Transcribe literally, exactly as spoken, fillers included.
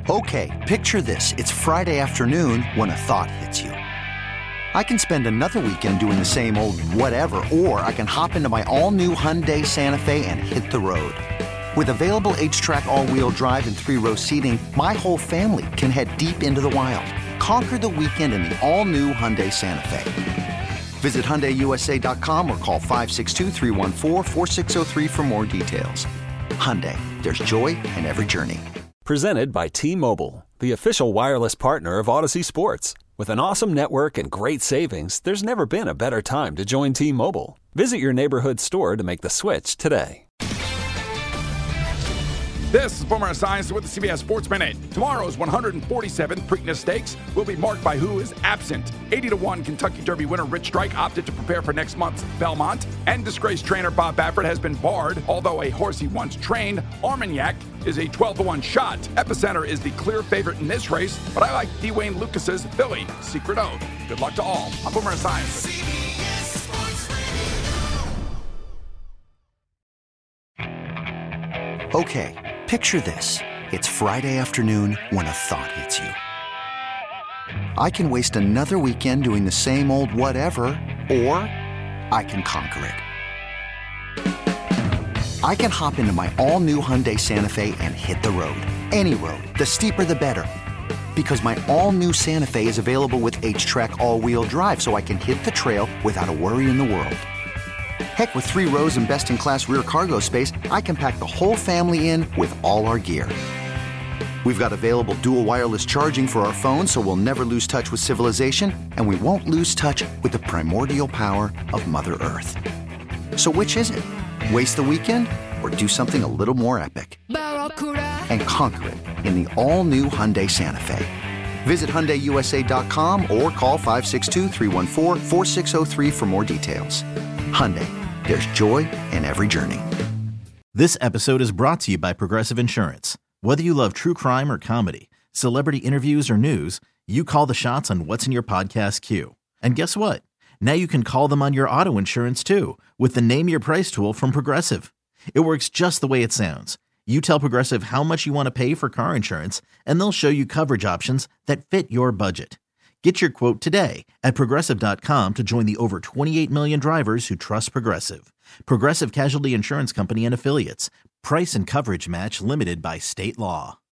Okay, picture this. It's Friday afternoon when a thought hits you. I can spend another weekend doing the same old whatever, or I can hop into my all-new Hyundai Santa Fe and hit the road. With available H-Track all-wheel drive and three-row seating, my whole family can head deep into the wild. Conquer the weekend in the all-new Hyundai Santa Fe. Visit Hyundai U S A dot com or call five six two, three one four, four six zero three for more details. Hyundai, there's joy in every journey. Presented by T-Mobile, the official wireless partner of Odyssey Sports. With an awesome network and great savings, there's never been a better time to join T-Mobile. Visit your neighborhood store to make the switch today. This is Boomer Esiason with the C B S Sports Minute. Tomorrow's one hundred forty-seventh Preakness Stakes will be marked by who is absent. eighty to one Kentucky Derby winner Rich Strike opted to prepare for next month's Belmont, and disgraced trainer Bob Baffert has been barred, although a horse he once trained, Armagnac, is a twelve to one shot. Epicenter is the clear favorite in this race, but I like Dwayne Lucas's Philly, Secret Oath. Good luck to all. I'm Boomer Esiason. Okay, picture this. It's Friday afternoon when a thought hits you. I can waste another weekend doing the same old whatever, or I can conquer it. I can hop into my all-new Hyundai Santa Fe and hit the road. Any road. The steeper, the better. Because my all-new Santa Fe is available with H-Track all-wheel drive, so I can hit the trail without a worry in the world. Heck, with three rows and best-in-class rear cargo space, I can pack the whole family in with all our gear. We've got available dual wireless charging for our phones, so we'll never lose touch with civilization, and we won't lose touch with the primordial power of Mother Earth. So which is it? Waste the weekend or do something a little more epic? And conquer it in the all-new Hyundai Santa Fe. Visit Hyundai U S A dot com or call five six two, three one four, four six zero three for more details. Hyundai, there's joy in every journey. This episode is brought to you by Progressive Insurance. Whether you love true crime or comedy, celebrity interviews or news, you call the shots on what's in your podcast queue. And guess what? Now you can call them on your auto insurance too with the Name Your Price tool from Progressive. It works just the way it sounds. You tell Progressive how much you want to pay for car insurance, and they'll show you coverage options that fit your budget. Get your quote today at Progressive dot com to join the over twenty-eight million drivers who trust Progressive. Progressive Casualty Insurance Company and Affiliates. Price and coverage match limited by state law.